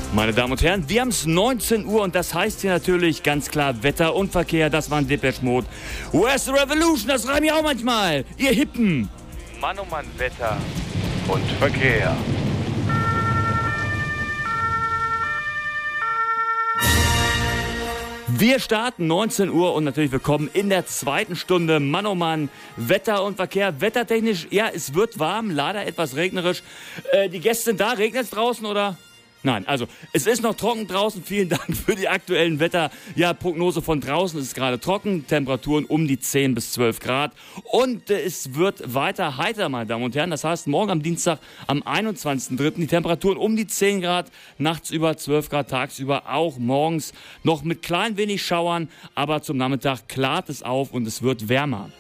Meine Damen und Herren, wir haben es 19 Uhr und das heißt hier natürlich ganz klar Wetter und Verkehr. Das war ein Depeche Mode. Where's the Revolution? Das reimt ja auch manchmal. Ihr Hippen. Mann, oh Mann, Wetter und Verkehr. Wir starten 19 Uhr und natürlich willkommen in der zweiten Stunde. Mann, oh Mann, Wetter und Verkehr. Wettertechnisch, ja, es wird warm, leider etwas regnerisch. Die Gäste sind da, regnet es draußen oder? Nein, also es ist noch trocken draußen. Vielen Dank für die aktuellen Prognose von draußen. Es ist gerade trocken, Temperaturen um die 10 bis 12 Grad. Und es wird weiter heiter, meine Damen und Herren. Das heißt, morgen am Dienstag, am 21.03. die Temperaturen um die 10 Grad, nachts über 12 Grad, tagsüber auch morgens noch mit klein wenig Schauern. Aber zum Nachmittag klart es auf und es wird wärmer.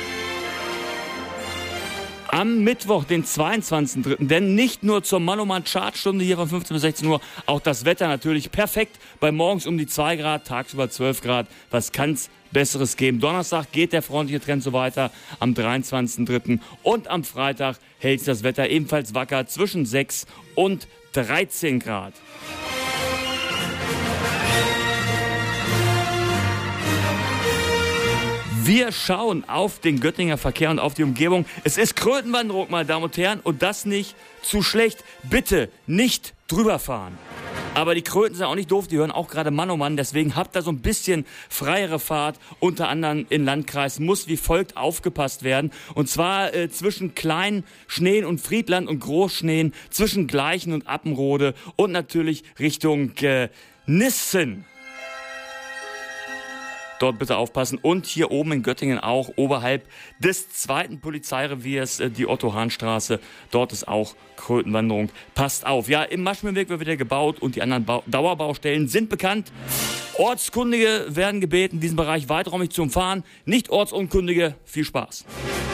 Am Mittwoch, den 22.03., denn nicht nur zur Mann oh Mann Chartstunde hier von 15 bis 16 Uhr, auch das Wetter natürlich perfekt, bei morgens um die 2 Grad, tagsüber 12 Grad, was kann's Besseres geben. Donnerstag geht der freundliche Trend so weiter, am 23.03. und am Freitag hält sich das Wetter ebenfalls wacker zwischen 6 und 13 Grad. Wir schauen auf den Göttinger Verkehr und auf die Umgebung. Es ist Krötenwanderung, meine Damen und Herren, und das nicht zu schlecht. Bitte nicht drüber fahren. Aber die Kröten sind auch nicht doof, die hören auch gerade Mann oh Mann. Deswegen habt da so ein bisschen freiere Fahrt. Unter anderem im Landkreis muss wie folgt aufgepasst werden. Und zwar zwischen kleinen Schneen und Friedland und Großschneen, zwischen Gleichen und Appenrode und natürlich Richtung Nissen. Dort bitte aufpassen. Und hier oben in Göttingen auch, oberhalb des zweiten Polizeireviers, die Otto-Hahn-Straße. Dort ist auch Krötenwanderung. Passt auf. Ja, im Maschmenweg wird wieder gebaut und die anderen Dauerbaustellen sind bekannt. Ortskundige werden gebeten, diesen Bereich weiträumig zu umfahren. Nicht Ortsunkundige. Viel Spaß.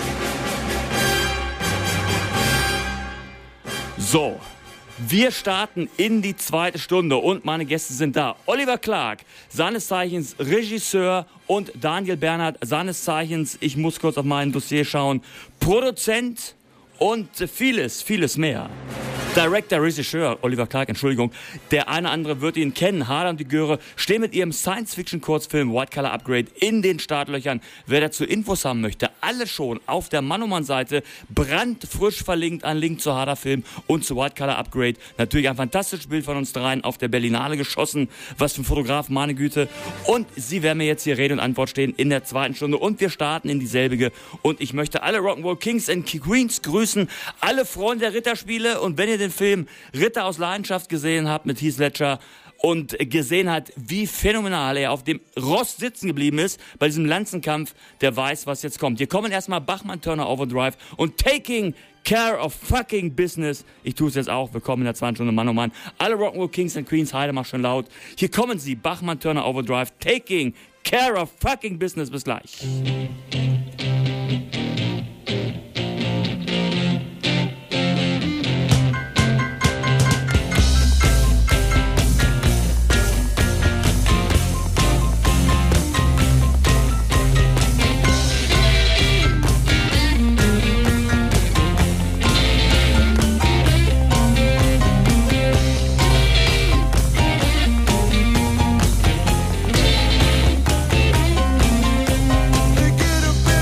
So. Wir starten in die zweite Stunde und meine Gäste sind da. Oliver Clark, seines Zeichens Regisseur, und Daniel Bernhard, seines Zeichens, ich muss kurz auf mein Dossier schauen, Produzent und vieles, vieles mehr. Director, Regisseur, Oliver Clark, Entschuldigung. Der eine oder andere wird ihn kennen. Harder und die Göre stehen mit ihrem Science-Fiction-Kurzfilm White Collar Upgrade in den Startlöchern. Wer dazu Infos haben möchte, alle schon auf der Mann oh Mann Seite, brandfrisch verlinkt, ein Link zu Harder Film und zu White Collar Upgrade. Natürlich ein fantastisches Bild von uns dreien auf der Berlinale geschossen. Was für ein Fotograf, meine Güte. Und sie werden mir jetzt hier Rede und Antwort stehen in der zweiten Stunde und wir starten in dieselbige. Und ich möchte alle Rock'n'Roll Kings and Queens grüßen, alle Freunde der Ritterspiele, und wenn ihr den Film Ritter aus Leidenschaft gesehen habt mit Heath Ledger und gesehen hat, wie phänomenal er auf dem Ross sitzen geblieben ist bei diesem Lanzenkampf, der weiß, was jetzt kommt. Hier kommen erstmal Bachmann Turner Overdrive und Taking Care of Fucking Business. Ich tue es jetzt auch. Willkommen in der zweiten Stunde, Mann oh Mann. Alle Rock'n'Roll Kings and Queens, Heide, mach schon laut. Hier kommen sie, Bachmann Turner Overdrive, Taking Care of Fucking Business. Bis gleich. They get up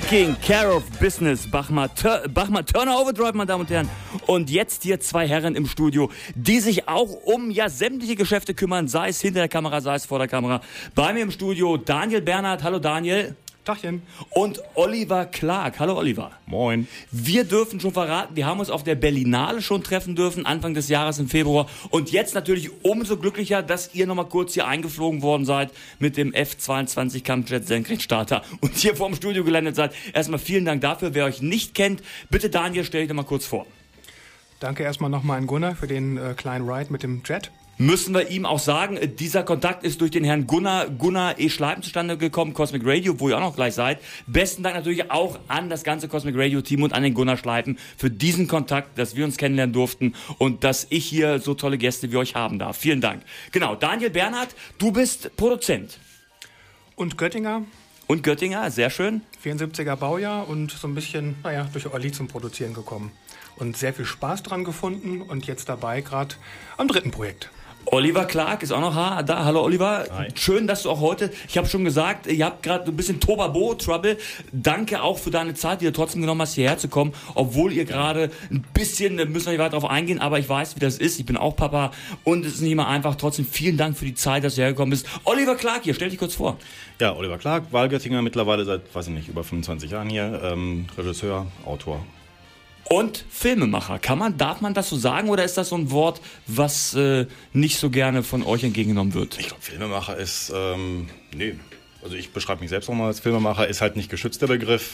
Taking Care of Business, Bachmann Turner Overdrive, meine Damen und Herren. Und jetzt hier zwei Herren im Studio, die sich auch um sämtliche Geschäfte kümmern, sei es hinter der Kamera, sei es vor der Kamera. Bei mir im Studio Daniel Bernhardt. Hallo Daniel. Tachchen. Und Oliver Clark. Hallo Oliver. Moin. Wir dürfen schon verraten, wir haben uns auf der Berlinale schon treffen dürfen, Anfang des Jahres im Februar. Und jetzt natürlich umso glücklicher, dass ihr nochmal kurz hier eingeflogen worden seid mit dem F-22 Kampfjet Senkrechtstarter und hier vorm Studio gelandet seid. Erstmal vielen Dank dafür. Wer euch nicht kennt, bitte Daniel, stell dich doch mal kurz vor. Danke erstmal nochmal an Gunnar für den kleinen Ride mit dem Jet. Müssen wir ihm auch sagen, dieser Kontakt ist durch den Herrn Gunnar E. Schleipen zustande gekommen, Cosmic Radio, wo ihr auch noch gleich seid. Besten Dank natürlich auch an das ganze Cosmic Radio Team und an den Gunnar Schleipen für diesen Kontakt, dass wir uns kennenlernen durften und dass ich hier so tolle Gäste wie euch haben darf. Vielen Dank. Genau, Daniel Bernhardt, du bist Produzent. Und Göttinger. Und Göttinger, sehr schön. 74er Baujahr und so ein bisschen, durch Olli zum Produzieren gekommen. Und sehr viel Spaß dran gefunden und jetzt dabei gerade am dritten Projekt. Oliver Clark ist auch noch da. Hallo Oliver. Hi. Schön, dass du auch heute, ich habe schon gesagt, ihr habt gerade ein bisschen Trouble. Danke auch für deine Zeit, die du trotzdem genommen hast, hierher zu kommen, obwohl ihr gerade ein bisschen, müssen wir nicht weiter darauf eingehen, aber ich weiß, wie das ist. Ich bin auch Papa und es ist nicht immer einfach. Trotzdem vielen Dank für die Zeit, dass du hergekommen bist. Oliver Clark hier, stell dich kurz vor. Ja, Oliver Clark, Wahlgöttinger, mittlerweile seit, über 25 Jahren hier, Regisseur, Autor. Und Filmemacher. Darf man das so sagen oder ist das so ein Wort, was nicht so gerne von euch entgegengenommen wird? Ich glaube, Filmemacher ist, also ich beschreibe mich selbst nochmal als Filmemacher, ist halt nicht geschützt der Begriff.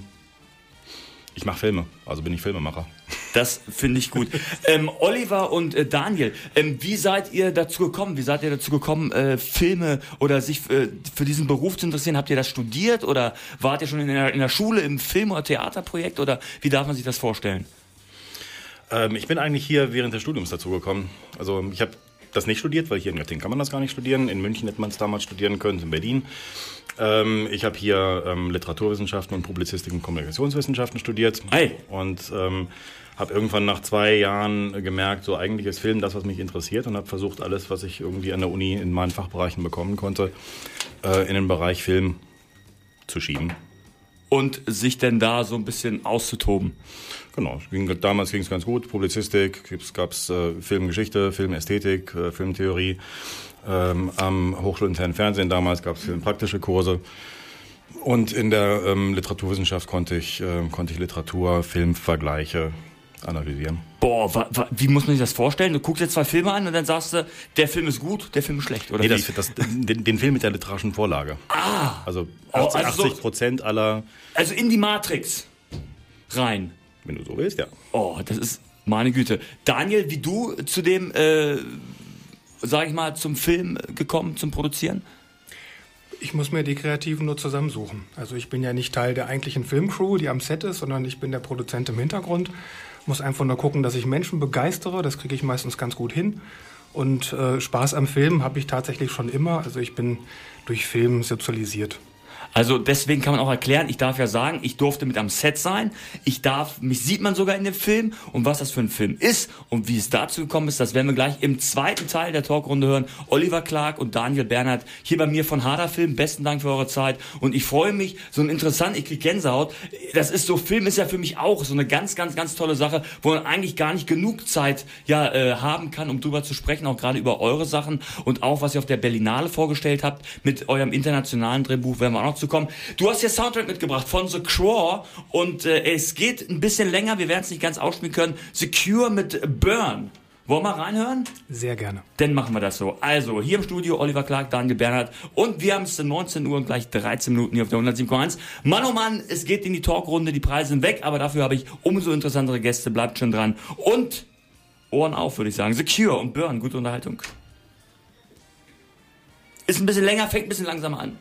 Ich mache Filme, also bin ich Filmemacher. Das finde ich gut. Oliver und Daniel, wie seid ihr dazu gekommen? Filme oder sich für diesen Beruf zu interessieren? Habt ihr das studiert oder wart ihr schon in der Schule im Film- oder Theaterprojekt oder wie darf man sich das vorstellen? Ich bin eigentlich hier während des Studiums dazu gekommen. Also ich habe das nicht studiert, weil hier in Göttingen kann man das gar nicht studieren. In München hätte man es damals studieren können, in Berlin. Ich habe hier Literaturwissenschaften und Publizistik und Kommunikationswissenschaften studiert. Hey. Und habe irgendwann nach 2 Jahren gemerkt, so eigentlich ist Film das, was mich interessiert und habe versucht, alles, was ich irgendwie an der Uni in meinen Fachbereichen bekommen konnte, in den Bereich Film zu schieben. Und sich denn da so ein bisschen auszutoben? Genau, damals ging es ganz gut. Publizistik, gab es Filmgeschichte, Filmästhetik, Filmtheorie. Am hochschulinternen Fernsehen damals gab es filmpraktische Kurse. Und in der Literaturwissenschaft konnte ich Literatur, Filmvergleiche analysieren. Boah, wie muss man sich das vorstellen? Du guckst jetzt 2 Filme an und dann sagst du, der Film ist gut, der Film ist schlecht, oder? Nee, den Film mit der literarischen Vorlage. Also 80% aller... Also in die Matrix rein. Wenn du so willst, ja. Oh, das ist meine Güte. Daniel, wie du zu dem, zum Film gekommen, zum Produzieren? Ich muss mir die Kreativen nur zusammensuchen. Also ich bin ja nicht Teil der eigentlichen Filmcrew, die am Set ist, sondern ich bin der Produzent im Hintergrund. Muss einfach nur gucken, dass ich Menschen begeistere. Das kriege ich meistens ganz gut hin. Und Spaß am Film habe ich tatsächlich schon immer. Also ich bin durch Film sozialisiert. Also deswegen kann man auch erklären, ich darf ja sagen, ich durfte mit am Set sein, mich sieht man sogar in dem Film und was das für ein Film ist und wie es dazu gekommen ist, das werden wir gleich im zweiten Teil der Talkrunde hören. Oliver Clark und Daniel Bernhardt hier bei mir von Harder Film, besten Dank für eure Zeit und ich freue mich, ich krieg Gänsehaut, Film ist ja für mich auch so eine ganz, ganz, ganz tolle Sache, wo man eigentlich gar nicht genug Zeit haben kann, um drüber zu sprechen, auch gerade über eure Sachen und auch, was ihr auf der Berlinale vorgestellt habt, mit eurem internationalen Drehbuch werden wir auch noch zu kommen. Du hast hier Soundtrack mitgebracht von The Craw und es geht ein bisschen länger, wir werden es nicht ganz ausspielen können. The Cure mit Burn. Wollen wir reinhören? Sehr gerne. Dann machen wir das so. Also, hier im Studio Oliver Clark, Daniel Bernhardt und wir haben es 19 Uhr und gleich 13 Minuten hier auf der 107,1. Mann, oh Mann, es geht in die Talkrunde, die Preise sind weg, aber dafür habe ich umso interessantere Gäste, bleibt schon dran. Und Ohren auf, würde ich sagen. The Cure und Burn, gute Unterhaltung. Ist ein bisschen länger, fängt ein bisschen langsamer an.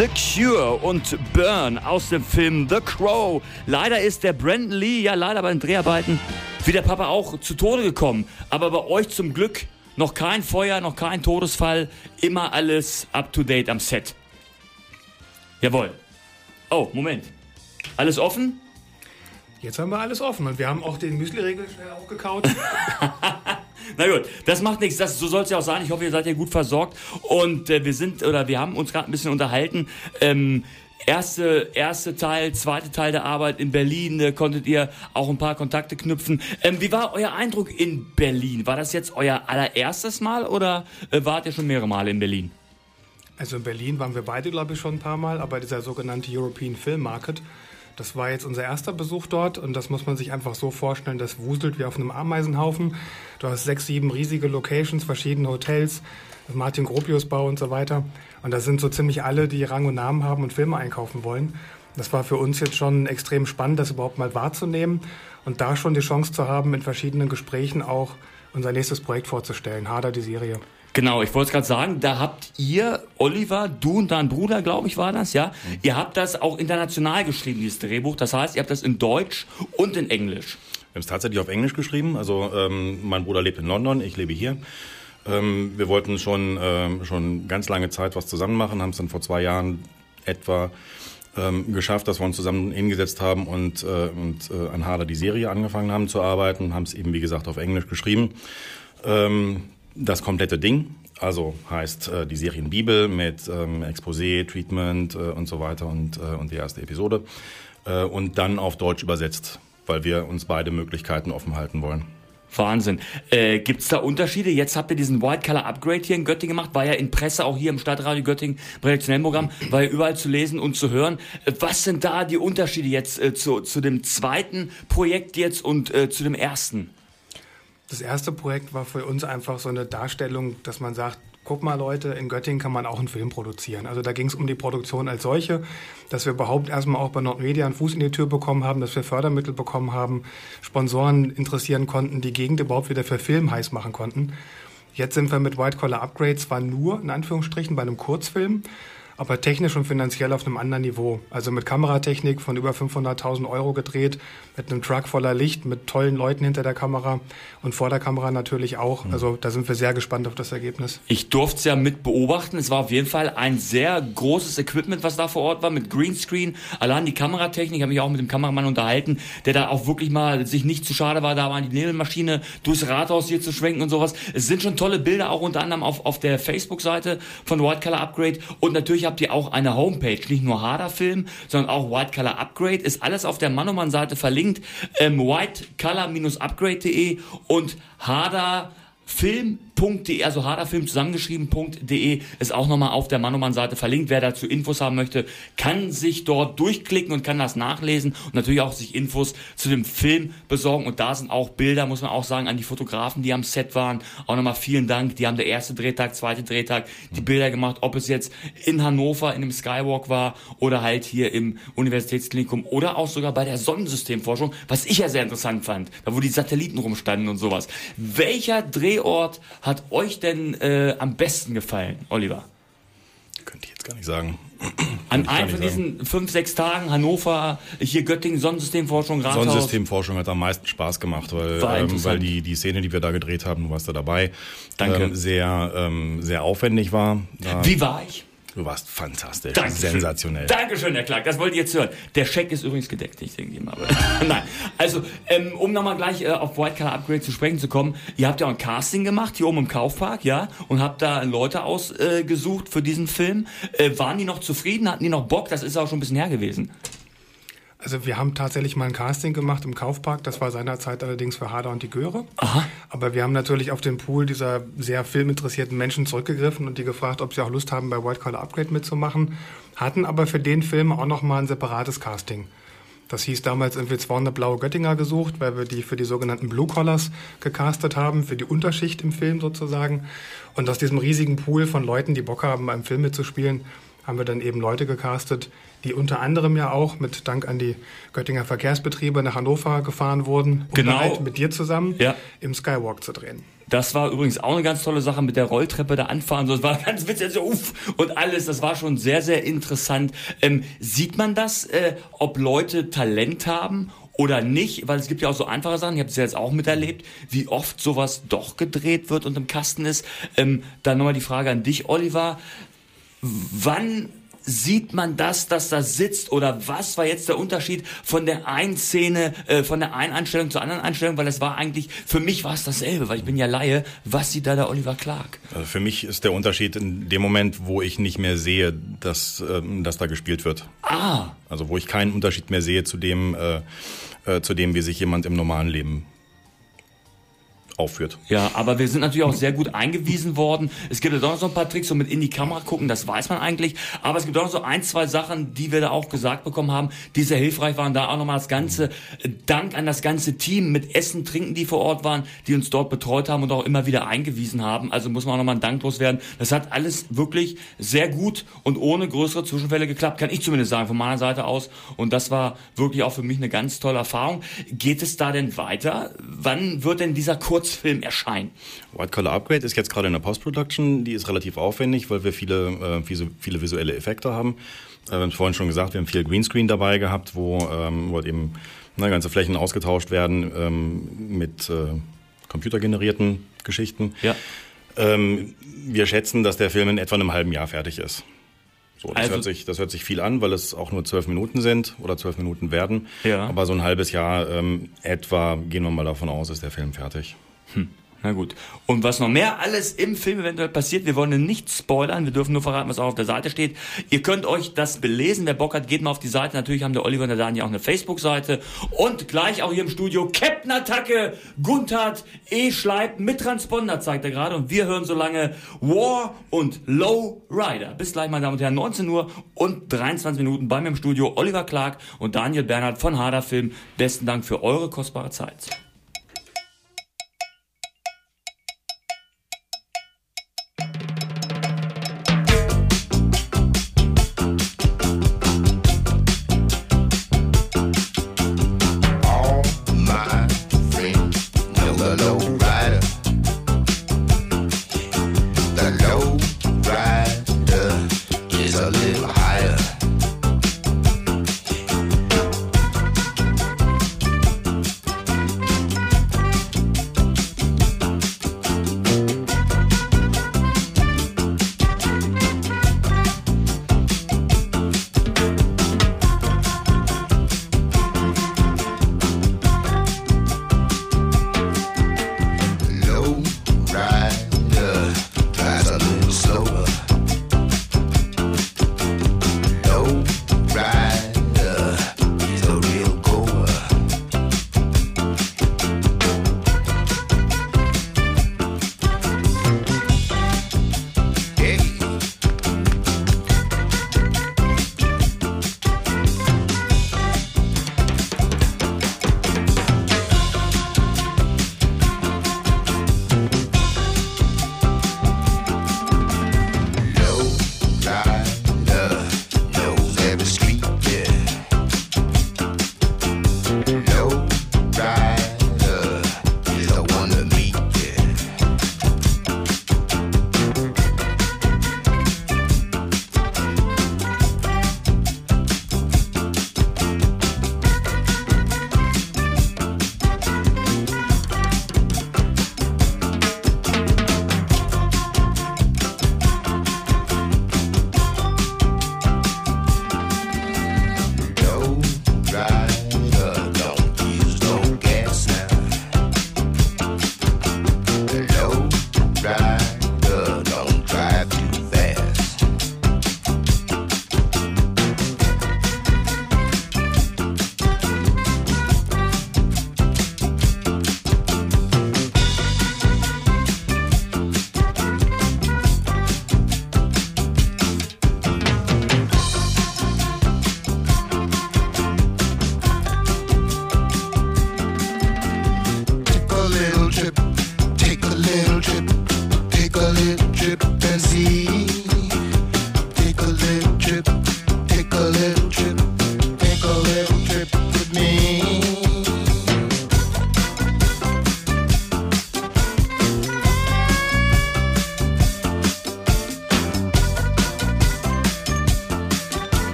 The Cure und Burn aus dem Film The Crow. Leider ist der Brandon Lee, ja leider bei den Dreharbeiten, wie der Papa auch, zu Tode gekommen. Aber bei euch zum Glück noch kein Feuer, noch kein Todesfall. Immer alles up to date am Set. Jawohl. Oh, Moment. Alles offen? Jetzt haben wir alles offen und wir haben auch den Müsli-Riegel schnell auch gekaut. Na gut, das macht nichts. So soll es ja auch sein. Ich hoffe, ihr seid ja gut versorgt. Und wir haben uns gerade ein bisschen unterhalten. Erste Teil, zweite Teil der Arbeit in Berlin, konntet ihr auch ein paar Kontakte knüpfen. Wie war euer Eindruck in Berlin? War das jetzt euer allererstes Mal oder wart ihr schon mehrere Male in Berlin? Also in Berlin waren wir beide, glaube ich, schon ein paar Mal, aber dieser sogenannte European Film Market, das war jetzt unser erster Besuch dort und das muss man sich einfach so vorstellen, das wuselt wie auf einem Ameisenhaufen. Du hast 6, 7 riesige Locations, verschiedene Hotels, Martin Gropius Bau und so weiter. Und da sind so ziemlich alle, die Rang und Namen haben und Filme einkaufen wollen. Das war für uns jetzt schon extrem spannend, das überhaupt mal wahrzunehmen und da schon die Chance zu haben, in verschiedenen Gesprächen auch unser nächstes Projekt vorzustellen, Harder, die Serie. Genau, ich wollte es gerade sagen, da habt ihr, Oliver, du und dein Bruder, glaube ich, war das, ja? Ihr habt das auch international geschrieben, dieses Drehbuch. Das heißt, ihr habt das in Deutsch und in Englisch. Wir haben es tatsächlich auf Englisch geschrieben. Also mein Bruder lebt in London, ich lebe hier. Wir wollten schon ganz lange Zeit was zusammen machen, haben es dann vor 2 Jahren etwa geschafft, dass wir uns zusammen hingesetzt haben und an Harder, die Serie, angefangen haben zu arbeiten. Haben es eben, wie gesagt, auf Englisch geschrieben. Das komplette Ding, also heißt die Serienbibel mit Exposé, Treatment und so weiter und die erste Episode und dann auf Deutsch übersetzt, weil wir uns beide Möglichkeiten offen halten wollen. Wahnsinn. Gibt's da Unterschiede? Jetzt habt ihr diesen White Collar Upgrade hier in Göttingen gemacht, war ja in Presse, auch hier im Stadtradio Göttingen, im redaktionellen Programm, war ja überall zu lesen und zu hören. Was sind da die Unterschiede jetzt zu dem zweiten Projekt jetzt und zu dem ersten? Das erste Projekt war für uns einfach so eine Darstellung, dass man sagt, guck mal Leute, in Göttingen kann man auch einen Film produzieren. Also da ging es um die Produktion als solche, dass wir überhaupt erstmal auch bei Nordmedia einen Fuß in die Tür bekommen haben, dass wir Fördermittel bekommen haben, Sponsoren interessieren konnten, die Gegend überhaupt wieder für Film heiß machen konnten. Jetzt sind wir mit White Collar Upgrade zwar nur, in Anführungsstrichen, bei einem Kurzfilm, aber technisch und finanziell auf einem anderen Niveau. Also mit Kameratechnik von über 500.000 € gedreht, mit einem Truck voller Licht, mit tollen Leuten hinter der Kamera und vor der Kamera natürlich auch. Also da sind wir sehr gespannt auf das Ergebnis. Ich durfte es ja mit beobachten. Es war auf jeden Fall ein sehr großes Equipment, was da vor Ort war, mit Greenscreen. Allein die Kameratechnik, ich habe mich auch mit dem Kameramann unterhalten, der da auch wirklich mal sich nicht zu schade war, da mal die Nebelmaschine durchs Rathaus hier zu schwenken und sowas. Es sind schon tolle Bilder, auch unter anderem auf der Facebook-Seite von White Collar Upgrade. Und natürlich habt ihr auch eine Homepage, nicht nur Harder Film, sondern auch White Collar Upgrade. Ist alles auf der Manoman-Seite verlinkt. whitecollar-upgrade.de und harderfilm.de, also harderfilm zusammengeschrieben.de ist auch nochmal auf der Manoman-Seite verlinkt. Wer dazu Infos haben möchte, kann sich dort durchklicken und kann das nachlesen und natürlich auch sich Infos zu dem Film besorgen. Und da sind auch Bilder, muss man auch sagen, an die Fotografen, die am Set waren. Auch nochmal vielen Dank. Die haben der erste Drehtag, zweite Drehtag die Bilder gemacht, ob es jetzt in Hannover in dem Skywalk war oder halt hier im Universitätsklinikum oder auch sogar bei der Sonnensystemforschung, was ich ja sehr interessant fand, da wo die Satelliten rumstanden und sowas. Welcher Drehort hat euch denn am besten gefallen, Oliver? Könnte ich jetzt gar nicht sagen. An einem von diesen 5-6 Tagen, Hannover, hier Göttingen, Sonnensystemforschung, Rathaus. Sonnensystemforschung hat am meisten Spaß gemacht, weil die Szene, die wir da gedreht haben, du warst da dabei, sehr aufwendig war. Wie war ich? Du warst fantastisch. Dankeschön. Sensationell. Dankeschön, Herr Clark. Das wollt ihr jetzt hören. Der Scheck ist übrigens gedeckt, ich denke mal. Nein. Also, um nochmal gleich auf White Collar Upgrade zu sprechen zu kommen. Ihr habt ja auch ein Casting gemacht, hier oben im Kaufpark, ja? Und habt da Leute ausgesucht für diesen Film. Waren die noch zufrieden? Hatten die noch Bock? Das ist auch schon ein bisschen her gewesen. Also wir haben tatsächlich mal ein Casting gemacht im Kaufpark. Das war seinerzeit allerdings für Harder und die Göre. Aha. Aber wir haben natürlich auf den Pool dieser sehr filminteressierten Menschen zurückgegriffen und die gefragt, ob sie auch Lust haben, bei White Collar Upgrade mitzumachen. Hatten aber für den Film auch noch mal ein separates Casting. Das hieß damals irgendwie 200 blaue Göttinger gesucht, weil wir die für die sogenannten Blue Collars gecastet haben, für die Unterschicht im Film sozusagen. Und aus diesem riesigen Pool von Leuten, die Bock haben, beim Film mitzuspielen, haben wir dann eben Leute gecastet, die unter anderem ja auch mit Dank an die Göttinger Verkehrsbetriebe nach Hannover gefahren wurden, um genau halt mit dir zusammen im Skywalk zu drehen. Das war übrigens auch eine ganz tolle Sache mit der Rolltreppe da anfahren. So, das war ganz witzig, so uff und alles. Das war schon sehr, sehr interessant. Sieht man das, ob Leute Talent haben oder nicht? Weil es gibt ja auch so einfache Sachen, ich habe es ja jetzt auch miterlebt, wie oft sowas doch gedreht wird und im Kasten ist. Dann nochmal die Frage an dich, Oliver. Wann sieht man das, dass das sitzt, oder was war jetzt der Unterschied von der einen Szene, von der einen Einstellung zur anderen Einstellung, weil es war eigentlich, für mich war es dasselbe, weil ich bin ja Laie. Was sieht da der Oliver Clarke? Also für mich ist der Unterschied in dem Moment, wo ich nicht mehr sehe, dass da gespielt wird. Also wo ich keinen Unterschied mehr sehe zu dem, wie sich jemand im normalen Leben aufführt. Ja, aber wir sind natürlich auch sehr gut eingewiesen worden. Es gibt ja doch noch so ein paar Tricks, so mit in die Kamera gucken, das weiß man eigentlich. Aber es gibt auch noch so ein, zwei Sachen, die wir da auch gesagt bekommen haben, die sehr hilfreich waren. Da auch nochmal das ganze Dank an das ganze Team mit Essen, Trinken, die vor Ort waren, die uns dort betreut haben und auch immer wieder eingewiesen haben. Also muss man auch nochmal ein Dank loswerden. Das hat alles wirklich sehr gut und ohne größere Zwischenfälle geklappt, kann ich zumindest sagen, von meiner Seite aus. Und das war wirklich auch für mich eine ganz tolle Erfahrung. Geht es da denn weiter? Wann wird denn dieser Kurzfilm erscheinen? White Collar Upgrade ist jetzt gerade in der Post-Production. Die ist relativ aufwendig, weil wir viele visuelle Effekte haben. Wir haben es vorhin schon gesagt, wir haben viel Greenscreen dabei gehabt, wo eben ganze Flächen ausgetauscht werden mit computergenerierten Geschichten. Ja. Wir schätzen, dass der Film in etwa einem halben Jahr fertig ist. So, das hört sich viel an, weil es auch nur 12 Minuten sind oder 12 Minuten werden. Ja. Aber so ein halbes Jahr etwa, gehen wir mal davon aus, ist der Film fertig. Na gut. Und was noch mehr alles im Film eventuell passiert, wir wollen nicht spoilern, wir dürfen nur verraten, was auch auf der Seite steht. Ihr könnt euch das belesen, wer Bock hat, geht mal auf die Seite. Natürlich haben der Oliver und der Daniel auch eine Facebook-Seite. Und gleich auch hier im Studio Captain Attacke, Gunthard E. Schleib mit Transponder zeigt er gerade. Und wir hören so lange War und Low Rider. Bis gleich, meine Damen und Herren, 19 Uhr und 23 Minuten bei mir im Studio. Oliver Clarke und Daniel Bernhard von Harder Film. Besten Dank für eure kostbare Zeit.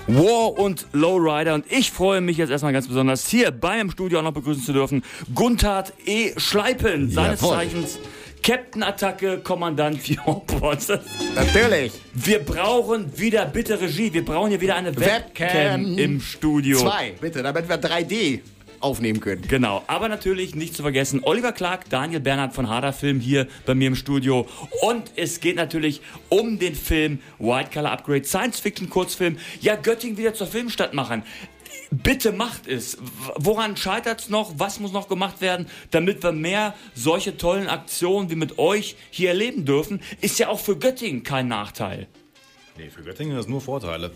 War und Lowrider. Und ich freue mich jetzt erstmal ganz besonders, hier bei im Studio auch noch begrüßen zu dürfen, Gunthard E. Schleipen, seines Zeichens Captain-Attacke, Kommandant Fjordpost. Natürlich. Wir brauchen wieder, bitte Regie, wir brauchen hier wieder eine Webcam im Studio. 2, bitte, damit wir 3D aufnehmen können. Genau, aber natürlich nicht zu vergessen, Oliver Clark, Daniel Bernhard von Harder Film hier bei mir im Studio. Und es geht natürlich um den Film White Collar Upgrade, Science-Fiction-Kurzfilm. Ja, Göttingen wieder zur Filmstadt machen. Bitte macht es. Woran scheitert es noch? Was muss noch gemacht werden, damit wir mehr solche tollen Aktionen wie mit euch hier erleben dürfen? Ist ja auch für Göttingen kein Nachteil. Nee, für Göttingen ist nur Vorteile.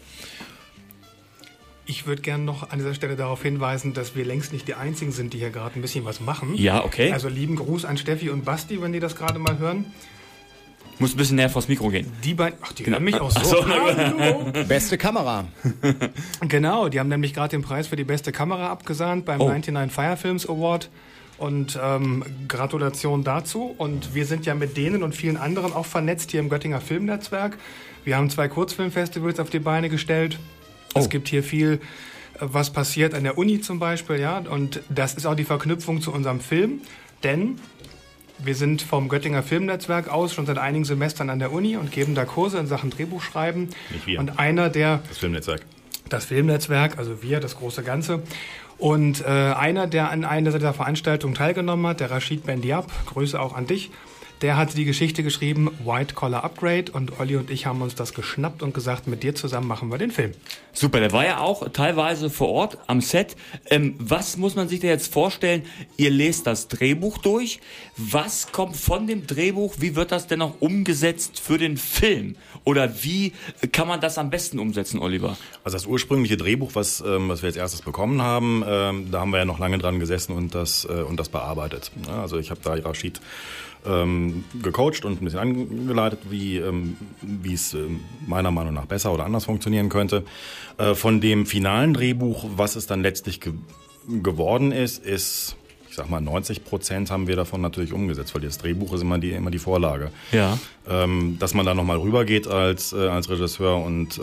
Ich würde gerne noch an dieser Stelle darauf hinweisen, dass wir längst nicht die Einzigen sind, die hier gerade ein bisschen was machen. Ja, okay. Also lieben Gruß an Steffi und Basti, wenn die das gerade mal hören. Muss ein bisschen näher vors Mikro gehen. Die beiden, die hören mich auch so. Hallo. Beste Kamera. Genau, die haben nämlich gerade den Preis für die beste Kamera abgesahnt beim 99 Fire Films Award. Und Gratulation dazu. Und wir sind ja mit denen und vielen anderen auch vernetzt hier im Göttinger Filmnetzwerk. Wir haben 2 Kurzfilmfestivals auf die Beine gestellt. Es gibt hier viel, was passiert an der Uni zum Beispiel, ja. Und das ist auch die Verknüpfung zu unserem Film, denn wir sind vom Göttinger Filmnetzwerk aus schon seit einigen Semestern an der Uni und geben da Kurse in Sachen Drehbuchschreiben. Nicht wir. Und einer der... Das Filmnetzwerk. Das Filmnetzwerk, also wir, das große Ganze. Und einer, der an einer dieser Veranstaltungen teilgenommen hat, der Rashid Bendiab, Grüße auch an dich, der hat die Geschichte geschrieben, White Collar Upgrade, und Olli und ich haben uns das geschnappt und gesagt, mit dir zusammen machen wir den Film. Super, der war ja auch teilweise vor Ort am Set. Was muss man sich da jetzt vorstellen? Ihr lest das Drehbuch durch. Was kommt von dem Drehbuch? Wie wird das denn auch umgesetzt für den Film? Oder wie kann man das am besten umsetzen, Oliver? Also das ursprüngliche Drehbuch, was wir als erstes bekommen haben, da haben wir ja noch lange dran gesessen und das bearbeitet. Ja, also ich habe da Rashid gecoacht und ein bisschen angeleitet, wie es meiner Meinung nach besser oder anders funktionieren könnte. Von dem finalen Drehbuch, was es dann letztlich geworden ist, ich sag mal 90% haben wir davon natürlich umgesetzt, weil das Drehbuch ist immer die Vorlage. Ja. Dass man da nochmal rübergeht als Regisseur und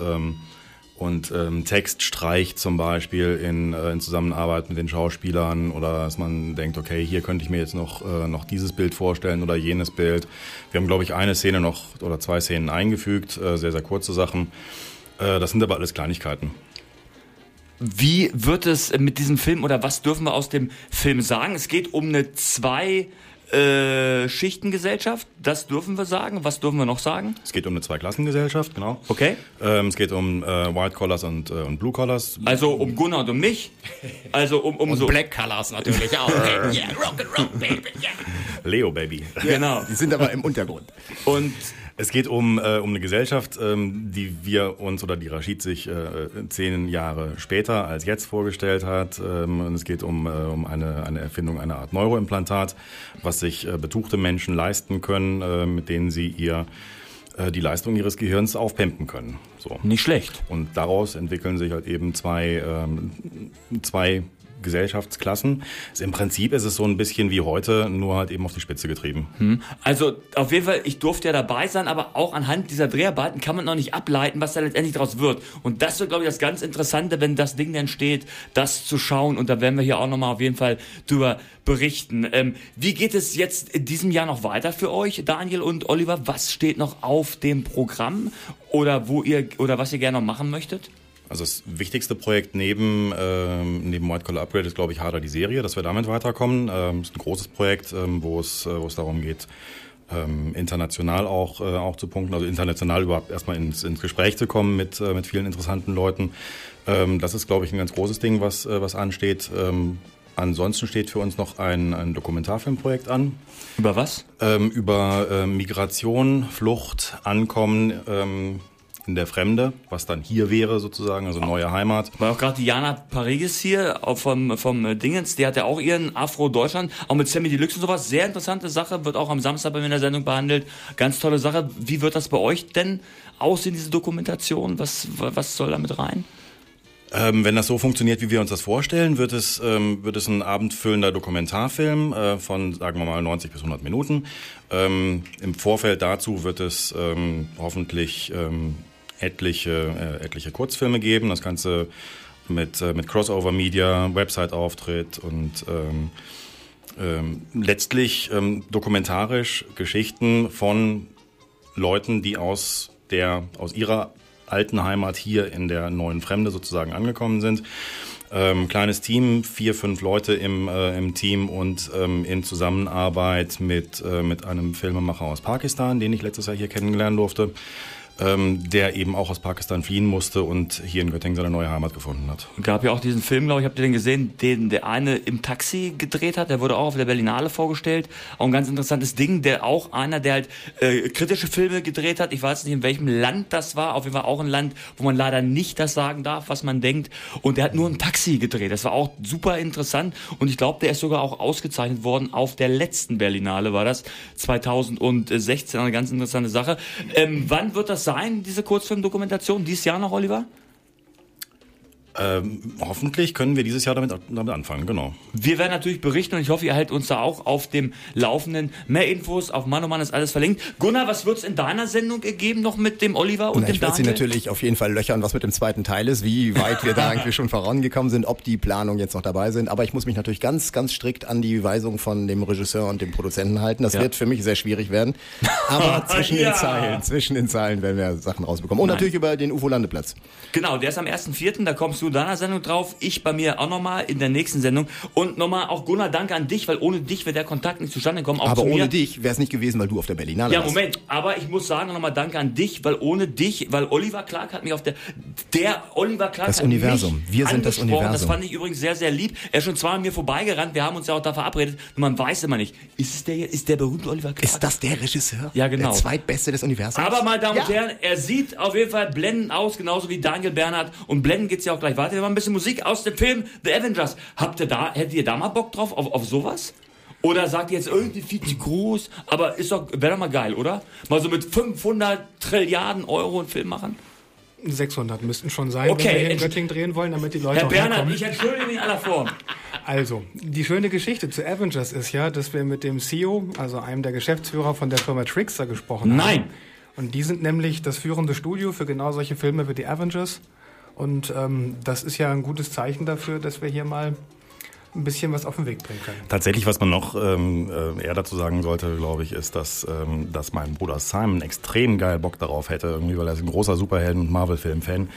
Text streicht zum Beispiel in Zusammenarbeit mit den Schauspielern, oder dass man denkt, okay, hier könnte ich mir jetzt noch dieses Bild vorstellen oder jenes Bild. Wir haben, glaube ich, eine Szene noch oder 2 Szenen eingefügt, sehr, sehr kurze Sachen. Das sind aber alles Kleinigkeiten. Wie wird es mit diesem Film, oder was dürfen wir aus dem Film sagen? Es geht um eine 2-Schichtengesellschaft, das dürfen wir sagen. Was dürfen wir noch sagen? Es geht um eine 2-Klassengesellschaft, genau. Okay. Es geht um White Collars und Blue Collars. Also um Gunnar und um mich. Also um Und so. Black Colors natürlich auch. Yeah, rock'n'roll, baby. Yeah. Leo Baby. Genau. Die sind aber im Untergrund. Und Es geht um eine Gesellschaft, die wir uns oder die Rashid sich 10 Jahre später als jetzt vorgestellt hat. Und es geht um eine Erfindung einer Art Neuroimplantat, was sich betuchte Menschen leisten können, mit denen sie die Leistung ihres Gehirns aufpimpen können. So. nicht schlecht. Und daraus entwickeln sich halt eben zwei Gesellschaftsklassen. Im Prinzip ist es so ein bisschen wie heute, nur halt eben auf die Spitze getrieben. Also auf jeden Fall, ich durfte ja dabei sein, aber auch anhand dieser Dreharbeiten kann man noch nicht ableiten, was da letztendlich draus wird. Und das wird, glaube ich, das ganz Interessante, wenn das Ding dann steht, das zu schauen. Und da werden wir hier auch nochmal auf jeden Fall drüber berichten. Wie geht es jetzt in diesem Jahr noch weiter für euch, Daniel und Oliver? Was steht noch auf dem Programm oder was ihr gerne noch machen möchtet? Also das wichtigste Projekt neben White Collar Upgrade ist, glaube ich, Harder die Serie, dass wir damit weiterkommen. Das ist ein großes Projekt, wo es darum geht, international auch zu punkten, also international überhaupt erstmal ins Gespräch zu kommen mit vielen interessanten Leuten. Das ist, glaube ich, ein ganz großes Ding, was ansteht. Ansonsten steht für uns noch ein Dokumentarfilmprojekt an. Über was? Über Migration, Flucht, Ankommen in der Fremde, was dann hier wäre sozusagen, also neue Heimat. War auch gerade Diana Paredes hier vom Dingens, die hat ja auch ihren Afro-Deutschland, auch mit Sammy Deluxe und sowas. Sehr interessante Sache, wird auch am Samstag bei mir in der Sendung behandelt. Ganz tolle Sache. Wie wird das bei euch denn aussehen, diese Dokumentation? Was soll da mit rein? Wenn das so funktioniert, wie wir uns das vorstellen, wird es ein abendfüllender Dokumentarfilm von, sagen wir mal, 90 bis 100 Minuten. Im Vorfeld dazu wird es hoffentlich etliche Kurzfilme geben. Das Ganze mit Crossover-Media, Website-Auftritt und letztlich dokumentarisch Geschichten von Leuten, die aus ihrer alten Heimat hier in der neuen Fremde sozusagen angekommen sind. Kleines Team, 4-5 Leute im Team und in Zusammenarbeit mit einem Filmemacher aus Pakistan, den ich letztes Jahr hier kennenlernen durfte, der eben auch aus Pakistan fliehen musste und hier in Göttingen seine neue Heimat gefunden hat. Gab ja auch diesen Film, glaube ich, habt ihr den gesehen, den der eine im Taxi gedreht hat, der wurde auch auf der Berlinale vorgestellt. Auch ein ganz interessantes Ding, der halt kritische Filme gedreht hat. Ich weiß nicht, in welchem Land das war, auf jeden Fall auch ein Land, wo man leider nicht das sagen darf, was man denkt. Und der hat nur im Taxi gedreht. Das war auch super interessant und ich glaube, der ist sogar auch ausgezeichnet worden auf der letzten Berlinale, war das 2016, eine ganz interessante Sache. Wann wird das sein, diese Kurzfilmdokumentation? Dieses Jahr noch, Oliver? Hoffentlich können wir dieses Jahr damit anfangen, genau. Wir werden natürlich berichten und ich hoffe, ihr haltet uns da auch auf dem Laufenden. Mehr Infos auf Mann oh Mann ist alles verlinkt. Gunnar, was wird es in deiner Sendung geben noch mit dem Oliver und dem Daniel? Ich werde Sie natürlich auf jeden Fall löchern, was mit dem zweiten Teil ist, wie weit wir da eigentlich schon vorangekommen sind, ob die Planungen jetzt noch dabei sind. Aber ich muss mich natürlich ganz, ganz strikt an die Weisung von dem Regisseur und dem Produzenten halten. Das wird für mich sehr schwierig werden. Aber zwischen den Zeilen werden wir Sachen rausbekommen. Und natürlich über den UFO-Landeplatz. Genau, der ist am 1.4., da kommst du in deiner Sendung drauf, ich bei mir auch nochmal in der nächsten Sendung. Und nochmal auch Gunnar, danke an dich, weil ohne dich wäre der Kontakt nicht zustande gekommen. Auch aber zu mir. Ohne dich wäre es nicht gewesen, weil du auf der Berlinale warst. Ja, Moment, aber ich muss sagen nochmal danke an dich, weil ohne dich, weil Oliver Clark hat mich auf der Oliver Clark das hat Universum. Mich wir sind das Universum. Das fand ich übrigens sehr, sehr lieb. Er ist schon zweimal an mir vorbeigerannt, wir haben uns ja auch da verabredet. Und man weiß immer nicht, ist der berühmte Oliver Clark? Ist das der Regisseur? Ja, genau. Der zweitbeste des Universums? Aber meine Damen und Herren, er sieht auf jeden Fall blendend aus, genauso wie Daniel Bernhardt. Und blendend geht's ja auch gleich weiter. Wir haben ein bisschen Musik aus dem Film The Avengers. Hättet ihr da mal Bock drauf, auf sowas? Oder sagt ihr jetzt irgendwie viel zu groß? Aber wäre doch mal geil, oder? Mal so mit 500 Trilliarden Euro einen Film machen? 600 müssten schon sein, wenn wir hier in Göttingen drehen wollen, damit die Leute Herr auch Bernhard, herkommen. ich entschuldige mich in aller Form. Also, die schöne Geschichte zu Avengers ist ja, dass wir mit dem CEO, also einem der Geschäftsführer von der Firma Trickster gesprochen haben. Nein! Und die sind nämlich das führende Studio für genau solche Filme wie die Avengers. Und das ist ja ein gutes Zeichen dafür, dass wir hier mal ein bisschen was auf den Weg bringen können. Tatsächlich, was man noch eher dazu sagen sollte, glaube ich, ist, dass mein Bruder Simon extrem geil Bock darauf hätte, irgendwie, weil er ist ein großer Superhelden- und Marvel-Film-Fan.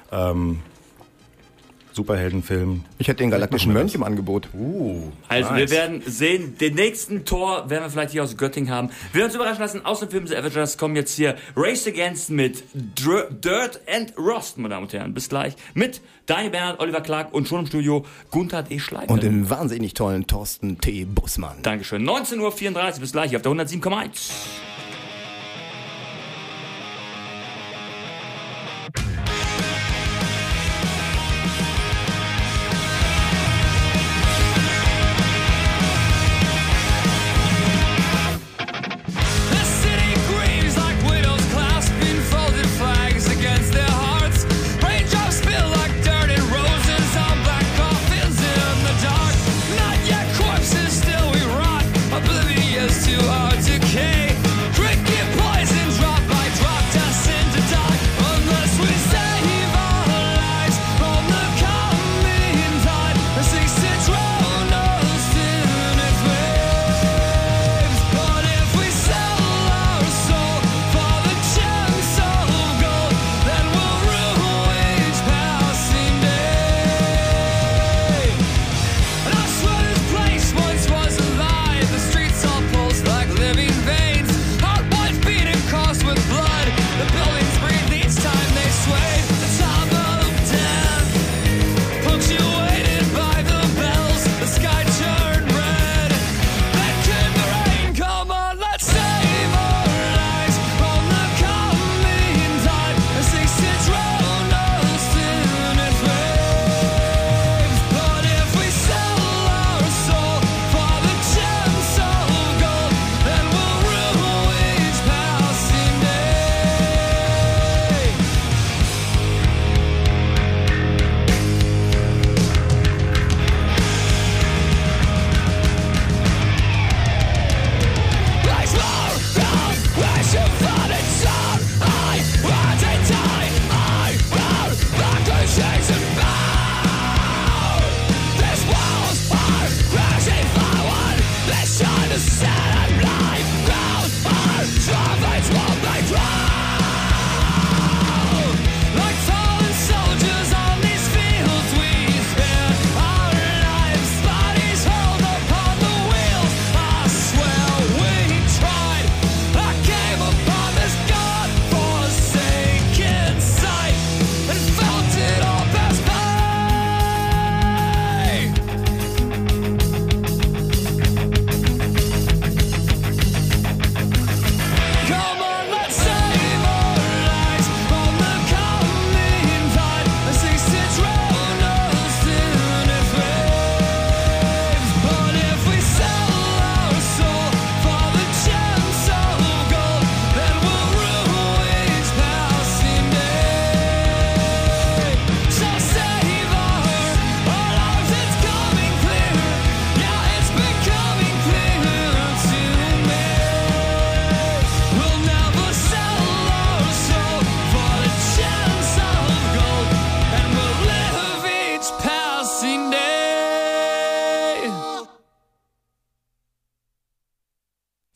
Superheldenfilm. Ich hätte den Galaktischen Mönch im Angebot. Also nice. wir werden sehen, den nächsten Tor werden wir vielleicht hier aus Göttingen haben. Wir werden uns überraschen lassen, aus dem Film The Avengers kommen jetzt hier Race Against mit Dirt and Rust, meine Damen und Herren. Bis gleich mit Daniel Bernhardt, Oliver Clark und schon im Studio Gunther D. Schleifer. Und den wahnsinnig tollen Thorsten T. Bussmann. Dankeschön. 19.34 Uhr, bis gleich auf der 107,1. Oblivious to our decay.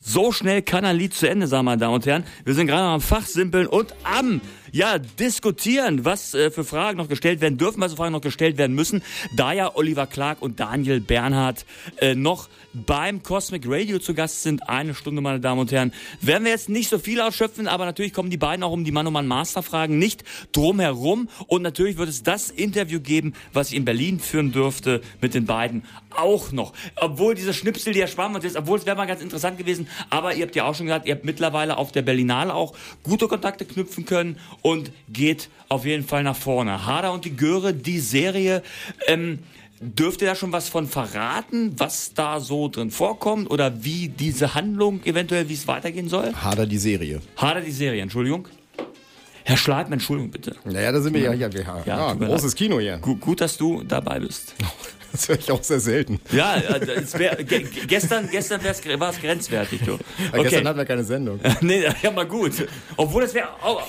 So schnell kann ein Lied zu Ende sein, meine Damen und Herren. Wir sind gerade am Fachsimpeln und am diskutieren, was für Fragen noch gestellt werden dürfen, was für Fragen noch gestellt werden müssen. Da ja Oliver Clark und Daniel Bernhardt noch beim Cosmic Radio zu Gast sind, 1 Stunde, meine Damen und Herren, werden wir jetzt nicht so viel ausschöpfen, aber natürlich kommen die beiden auch um die Mann-um-Mann-Master-Fragen nicht drum herum und natürlich wird es das Interview geben, was ich in Berlin führen dürfte mit den beiden auch noch. Obwohl diese Schnipsel, die ersparen wir uns jetzt, obwohl es wäre mal ganz interessant gewesen, aber ihr habt ja auch schon gesagt, ihr habt mittlerweile auf der Berlinale auch gute Kontakte knüpfen können und geht auf jeden Fall nach vorne. Harder und die Göre, die Serie, dürft ihr da schon was von verraten, was da so drin vorkommt oder wie diese Handlung eventuell, wie es weitergehen soll? Harder die Serie, Entschuldigung. Herr Schleitmann, Entschuldigung bitte. Naja, da sind wir ja großes Kino hier. Gut, dass du dabei bist. Das höre ich auch sehr selten. Ja, gestern war es grenzwertig. Du. Okay. Gestern hatten wir keine Sendung. Nee, ja mal gut. Obwohl das wäre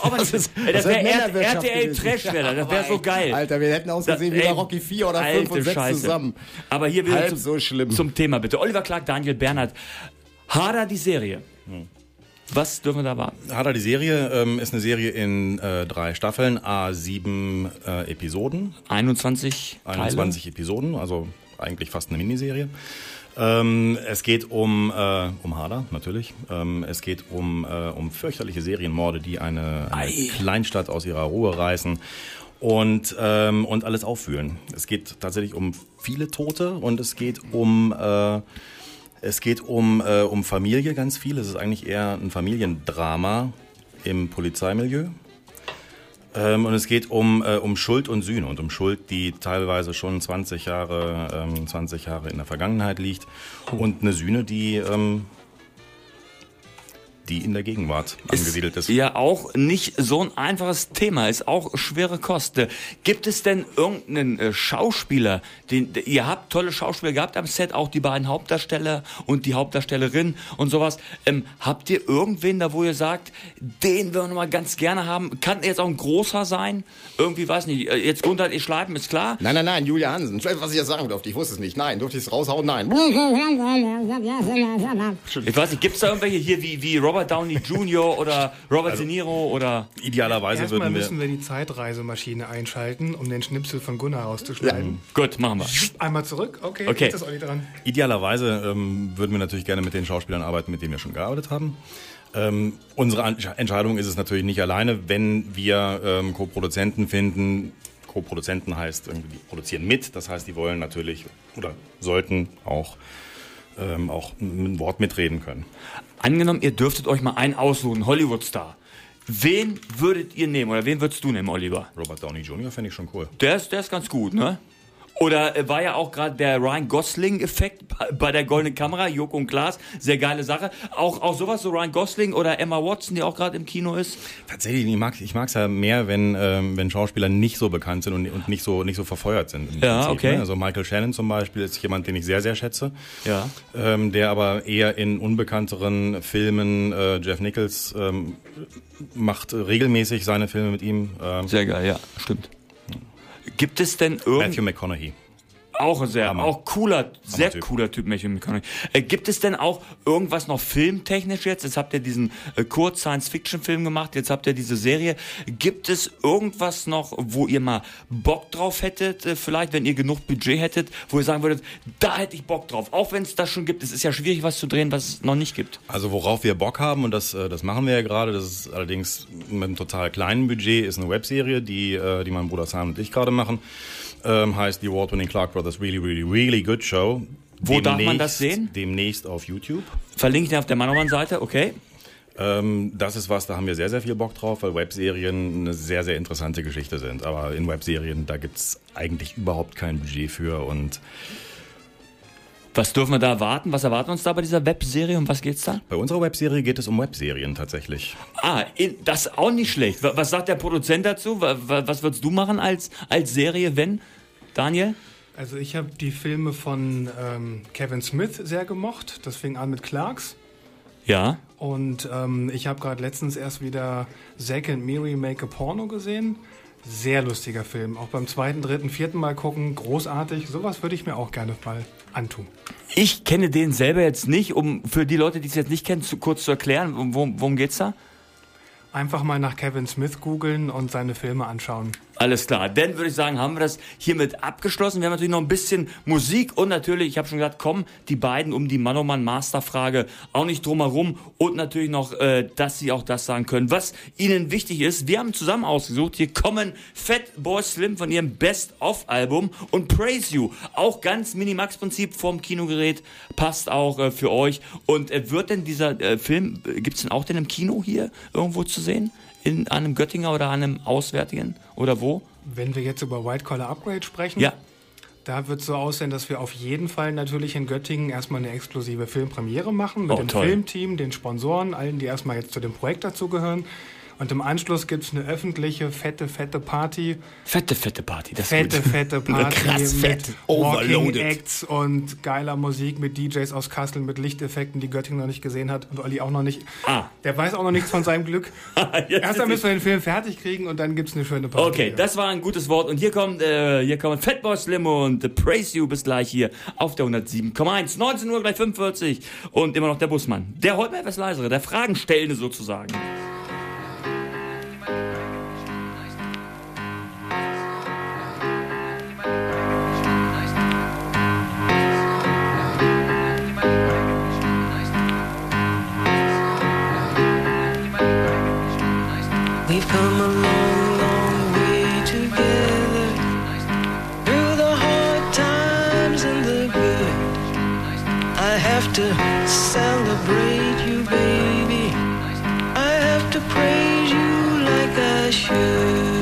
RTL Trash wäre, das wäre so geil. Alter, wir hätten ausgesehen wie bei Rocky 4 oder 5 und 6 zusammen. Aber hier wieder so schlimm. Zum Thema bitte. Oliver Clark, Daniel Bernhardt. Harder die Serie. Was dürfen wir da warten? Harder die Serie ist eine Serie in 3 Staffeln, A7 Episoden. 21 Episoden, also eigentlich fast eine Miniserie. Es geht um Harder, natürlich. Es geht um fürchterliche Serienmorde, die eine Kleinstadt aus ihrer Ruhe reißen und alles auffühlen. Es geht tatsächlich um viele Tote und es geht um Familie ganz viel. Es ist eigentlich eher ein Familiendrama im Polizeimilieu. Und es geht um Schuld und Sühne und um Schuld, die teilweise schon 20 Jahre in der Vergangenheit liegt und eine Sühne, die in der Gegenwart angesiedelt ist. Ja, auch nicht so ein einfaches Thema, ist auch schwere Kost. Gibt es denn irgendeinen Schauspieler, ihr habt tolle Schauspieler gehabt am Set, auch die beiden Hauptdarsteller und die Hauptdarstellerin und sowas. Habt ihr irgendwen da, wo ihr sagt, den wir noch mal ganz gerne haben? Kann jetzt auch ein großer sein? Irgendwie, weiß nicht, jetzt Gunther Schleipen, ist klar? Nein, Julia Hansen. Was ich jetzt sagen durfte, ich wusste es nicht. Nein, durfte ich es raushauen? Nein. Ich weiß nicht, gibt es da irgendwelche hier wie Robert Downey Jr. oder Robert De Niro oder... Idealerweise Erstmal würden wir... müssen wir die Zeitreisemaschine einschalten, um den Schnipsel von Gunnar rauszuschneiden. Ja. Gut, machen wir. Einmal zurück, okay. Jetzt ist Olli dran. Idealerweise würden wir natürlich gerne mit den Schauspielern arbeiten, mit denen wir schon gearbeitet haben. Unsere Entscheidung ist es natürlich nicht alleine, wenn wir Co-Produzenten finden. Co-Produzenten heißt, die produzieren mit, das heißt, die wollen natürlich oder sollten auch ein Wort mitreden können. Angenommen, ihr dürftet euch mal einen aussuchen, Hollywood-Star. Wen würdet ihr nehmen oder wen würdest du nehmen, Oliver? Robert Downey Jr. fände ich schon cool. Der ist ganz gut, ne? Oder war ja auch gerade der Ryan Gosling-Effekt bei der Goldenen Kamera, Joko und Klaas, sehr geile Sache. Auch sowas, so Ryan Gosling oder Emma Watson, die auch gerade im Kino ist? Tatsächlich, ich mag's ja mehr, wenn Schauspieler nicht so bekannt sind und nicht so verfeuert sind. Ja, Prinzip, okay. Ne? Also Michael Shannon zum Beispiel ist jemand, den ich sehr, sehr schätze. Ja. Der aber eher in unbekannteren Filmen, Jeff Nichols macht regelmäßig seine Filme mit ihm. Sehr geil, ja, stimmt. Gibt es denn Matthew McConaughey. Auch sehr cooler Typ, Matthew McConaughey. Gibt es denn auch irgendwas noch filmtechnisch jetzt? Jetzt habt ihr diesen Kurz-Science-Fiction-Film gemacht, jetzt habt ihr diese Serie. Gibt es irgendwas noch, wo ihr mal Bock drauf hättet, vielleicht, wenn ihr genug Budget hättet, wo ihr sagen würdet, da hätte ich Bock drauf, auch wenn es das schon gibt. Es ist ja schwierig, was zu drehen, was es noch nicht gibt. Also worauf wir Bock haben, und das machen wir ja gerade, das ist allerdings mit einem total kleinen Budget, ist eine Webserie, die mein Bruder Sam und ich gerade machen. Heißt The Award-Winning Clark Brothers Really, Really, Really Good Show. Wo darf man das sehen? Demnächst auf YouTube. Verlinke ich den auf der Mann-um-Mann-Seite, okay. Das ist was, da haben wir sehr, sehr viel Bock drauf, weil Webserien eine sehr, sehr interessante Geschichte sind. Aber in Webserien, da gibt's eigentlich überhaupt kein Budget für. Und was dürfen wir da erwarten? Was erwarten uns da bei dieser Webserie? Um was geht's da? Bei unserer Webserie geht es um Webserien tatsächlich. Das ist auch nicht schlecht. Was sagt der Produzent dazu? Was würdest du machen als Serie, wenn? Daniel? Also ich habe die Filme von Kevin Smith sehr gemocht. Das fing an mit Clarks. Ja. Und ich habe gerade letztens erst wieder Zack and Miri Make a Porno gesehen. Sehr lustiger Film. Auch beim zweiten, dritten, vierten Mal gucken, großartig. Sowas würde ich mir auch gerne mal antun. Ich kenne den selber jetzt nicht, um für die Leute, die es jetzt nicht kennen, kurz zu erklären, worum geht's da? Einfach mal nach Kevin Smith googeln und seine Filme anschauen. Alles klar, dann würde ich sagen, haben wir das hiermit abgeschlossen. Wir haben natürlich noch ein bisschen Musik und natürlich, ich habe schon gesagt, kommen die beiden um die Mann-oh-Mann-Master-Frage auch nicht drum herum und natürlich noch, dass sie auch das sagen können, was ihnen wichtig ist. Wir haben zusammen ausgesucht, hier kommen Fatboy Slim von ihrem Best-of-Album und Praise You, auch ganz Minimax-Prinzip vom Kinogerät, passt auch für euch. Und wird denn dieser Film, gibt's denn auch denn im Kino hier irgendwo zu sehen? In einem Göttinger oder einem Auswärtigen oder wo? Wenn wir jetzt über White Collar Upgrade sprechen, ja. Da wird es so aussehen, dass wir auf jeden Fall natürlich in Göttingen erstmal eine exklusive Filmpremiere machen mit dem toll. Filmteam, den Sponsoren, allen, die erstmal jetzt zu dem Projekt dazugehören. Und im Anschluss gibt es eine öffentliche, fette Party. Fette Party, das ist gut. Fette Party. Krass fett, mit overloaded. Walking Acts und geiler Musik mit DJs aus Kassel, mit Lichteffekten, die Göttingen noch nicht gesehen hat und Olli auch noch nicht. Der weiß auch noch nichts von seinem Glück. Erst dann müssen wir den Film fertig kriegen und dann gibt es eine schöne Party. Okay, das war ein gutes Wort. Und hier kommen Fatboy Slim und The Praise You bis gleich hier auf der 107,1. 19 Uhr gleich 45 und immer noch der Busmann. Der heute mal etwas leisere, der Fragenstellende sozusagen. We've come a long, long way together, through the hard times and the good. I have to celebrate you, baby. I have to praise you like I should.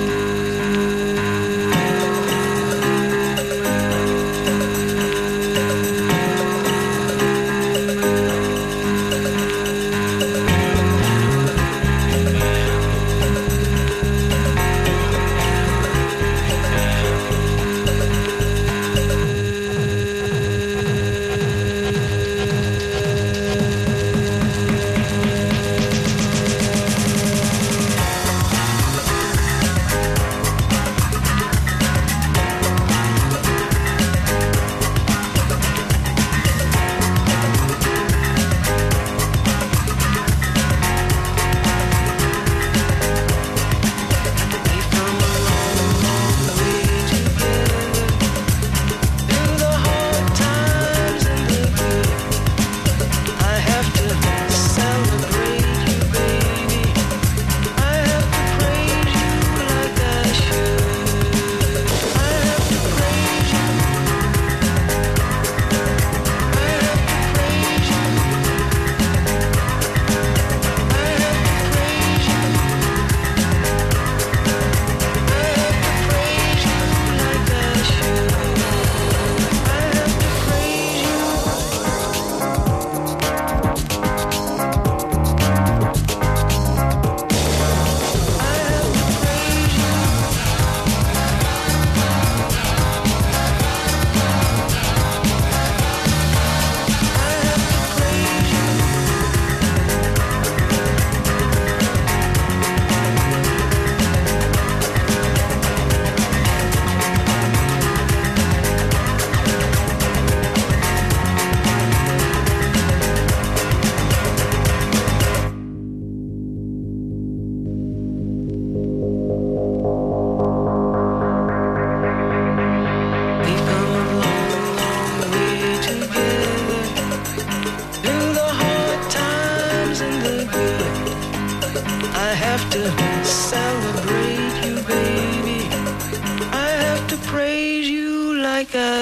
like I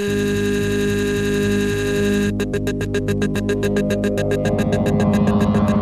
should.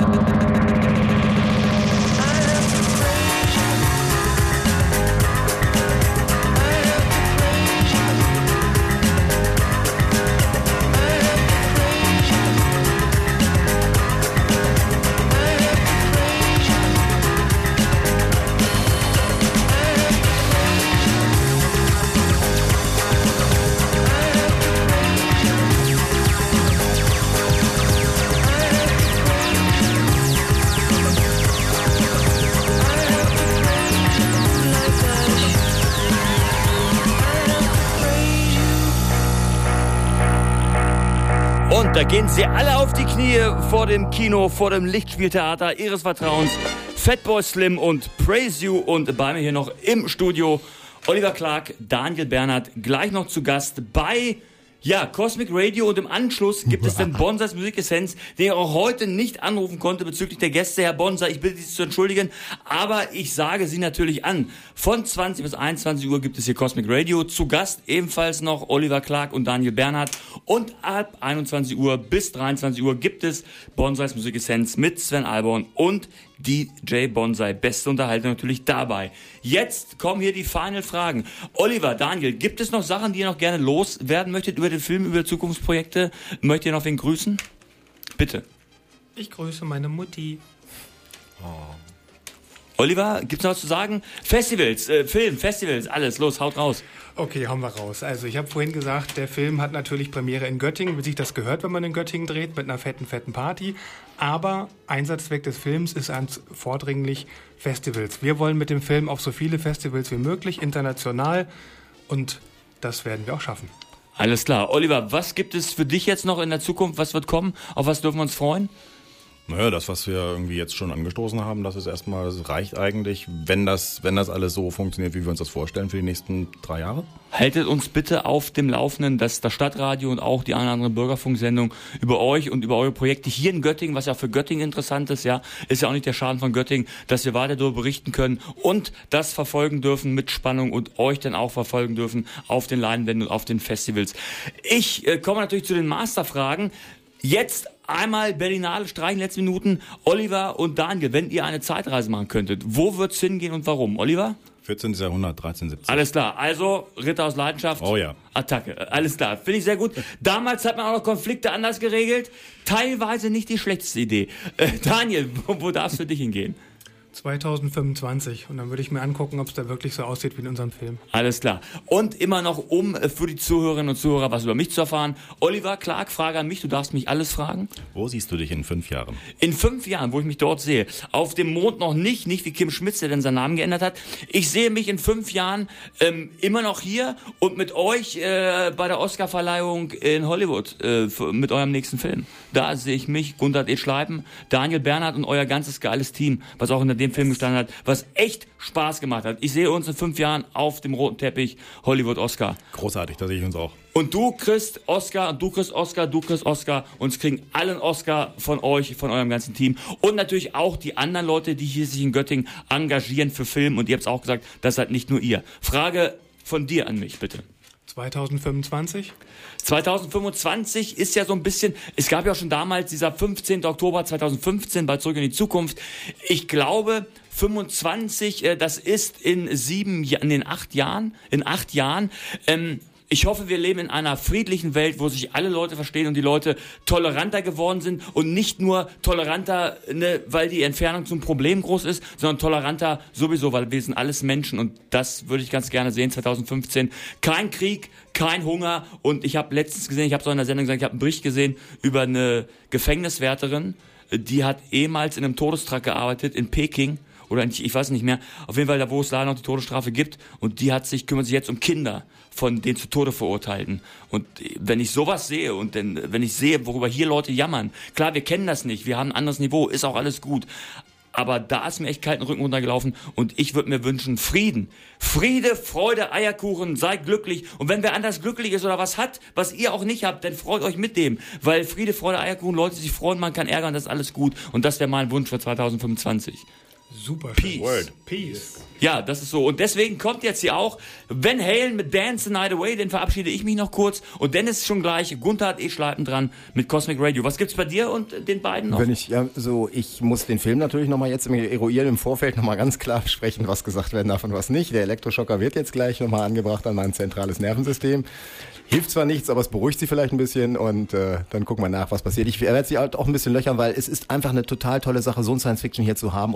Und da gehen sie alle auf die Knie vor dem Kino, vor dem Lichtspieltheater ihres Vertrauens. Fatboy Slim und Praise You. Und bei mir hier noch im Studio Oliver Clark, Daniel Bernhardt, gleich noch zu Gast bei Cosmic Radio. Und im Anschluss gibt es den Bonsais Musikessenz, den ich auch heute nicht anrufen konnte bezüglich der Gäste. Herr Bonsai, ich bitte Sie zu entschuldigen, aber ich sage Sie natürlich an. Von 20 bis 21 Uhr gibt es hier Cosmic Radio. Zu Gast ebenfalls noch Oliver Clark und Daniel Bernhardt. Und ab 21 Uhr bis 23 Uhr gibt es Bonsais Musikessenz mit Sven Alborn und DJ Bonsai. Beste Unterhaltung natürlich dabei. Jetzt kommen hier die Final-Fragen. Oliver, Daniel, gibt es noch Sachen, die ihr noch gerne loswerden möchtet über den Film, über Zukunftsprojekte? Möchtet ihr noch wen grüßen? Bitte. Ich grüße meine Mutti. Oliver, gibt's noch was zu sagen? Festivals, Film, Festivals, alles, los, haut raus. Okay, hauen wir raus. Also ich habe vorhin gesagt, der Film hat natürlich Premiere in Göttingen, wie sich das gehört, wenn man in Göttingen dreht, mit einer fetten Party. Aber Einsatzzweck des Films ist vordringlich Festivals. Wir wollen mit dem Film auf so viele Festivals wie möglich, international, und das werden wir auch schaffen. Alles klar. Oliver, was gibt es für dich jetzt noch in der Zukunft? Was wird kommen? Auf was dürfen wir uns freuen? Naja, das, was wir irgendwie jetzt schon angestoßen haben, das reicht eigentlich, wenn das alles so funktioniert, wie wir uns das vorstellen für die nächsten 3 Jahre. Haltet uns bitte auf dem Laufenden, dass das Stadtradio und auch die eine oder andere Bürgerfunksendung über euch und über eure Projekte hier in Göttingen, was ja für Göttingen interessant ist, ist ja auch nicht der Schaden von Göttingen, dass wir weiter darüber berichten können und das verfolgen dürfen mit Spannung und euch dann auch verfolgen dürfen auf den Leinwänden und auf den Festivals. Ich komme natürlich zu den Masterfragen. Jetzt einmal Berlinale streichen, letzte Minuten. Oliver und Daniel, wenn ihr eine Zeitreise machen könntet, wo wird's hingehen und warum? Oliver? 14. Jahrhundert, 1370. Alles klar, also Ritter aus Leidenschaft. Oh ja. Attacke, alles klar, finde ich sehr gut. Damals hat man auch noch Konflikte anders geregelt. Teilweise nicht die schlechteste Idee. Daniel, wo darf es für dich hingehen? 2025. Und dann würde ich mir angucken, ob es da wirklich so aussieht wie in unserem Film. Alles klar. Und immer noch, um für die Zuhörerinnen und Zuhörer was über mich zu erfahren. Oliver Clark, Frage an mich. Du darfst mich alles fragen. Wo siehst du dich in 5 Jahren? In 5 Jahren, wo ich mich dort sehe. Auf dem Mond noch nicht wie Kim Schmitz, der denn seinen Namen geändert hat. Ich sehe mich in 5 Jahren immer noch hier und mit euch bei der Oscarverleihung in Hollywood mit eurem nächsten Film. Da sehe ich mich, Gundert E. Schleipen, Daniel Bernhardt und euer ganzes geiles Team, was auch in dem Film gestanden hat, was echt Spaß gemacht hat. Ich sehe uns in 5 Jahren auf dem roten Teppich Hollywood Oscar. Großartig, da sehe ich uns auch. Und du kriegst Oscar, und du kriegst Oscar, du kriegst Oscar, und es kriegen alle einen Oscar von euch, von eurem ganzen Team. Und natürlich auch die anderen Leute, die hier sich in Göttingen engagieren für Film. Und ihr habt es auch gesagt, das seid nicht nur ihr. Frage von dir an mich, bitte. 2025? 2025 ist ja so ein bisschen, es gab ja auch schon damals dieser 15. Oktober 2015 bei Zurück in die Zukunft. Ich glaube, 25, das ist in 8 Jahren. Ich hoffe, wir leben in einer friedlichen Welt, wo sich alle Leute verstehen und die Leute toleranter geworden sind und nicht nur toleranter, weil die Entfernung zum Problem groß ist, sondern toleranter sowieso, weil wir sind alles Menschen und das würde ich ganz gerne sehen 2015. Kein Krieg, kein Hunger und ich habe letztens gesehen, ich habe es auch in der Sendung gesagt, ich habe einen Bericht gesehen über eine Gefängniswärterin, die hat ehemals in einem Todestrakt gearbeitet in Peking. Oder ich weiß nicht mehr, auf jeden Fall da, wo es leider noch die Todesstrafe gibt. Und die kümmert sich jetzt um Kinder von den zu Tode Verurteilten. Und wenn ich sowas sehe und wenn ich sehe, worüber hier Leute jammern, klar, wir kennen das nicht, wir haben ein anderes Niveau, ist auch alles gut. Aber da ist mir echt kalten Rücken runtergelaufen und ich würde mir wünschen, Frieden. Friede, Freude, Eierkuchen, seid glücklich. Und wenn wer anders glücklich ist oder was hat, was ihr auch nicht habt, dann freut euch mit dem. Weil Friede, Freude, Eierkuchen, Leute sich freuen, man kann ärgern, das ist alles gut. Und das wäre mein Wunsch für 2025. Super. Peace. Word. Peace. Ja, das ist so. Und deswegen kommt jetzt hier auch Van Halen mit Dance the Night Away, den verabschiede ich mich noch kurz. Und dann ist schon gleich Gundert E. Schleipen dran mit Cosmic Radio. Was gibt's bei dir und den beiden noch? Ich muss den Film natürlich nochmal jetzt eruieren, im Vorfeld nochmal ganz klar besprechen, was gesagt werden darf und was nicht. Der Elektroschocker wird jetzt gleich nochmal angebracht an mein zentrales Nervensystem. Hilft zwar nichts, aber es beruhigt sie vielleicht ein bisschen und dann gucken wir nach, was passiert. Ich werde sie halt auch ein bisschen löchern, weil es ist einfach eine total tolle Sache, so ein Science-Fiction hier zu haben. Und natürlich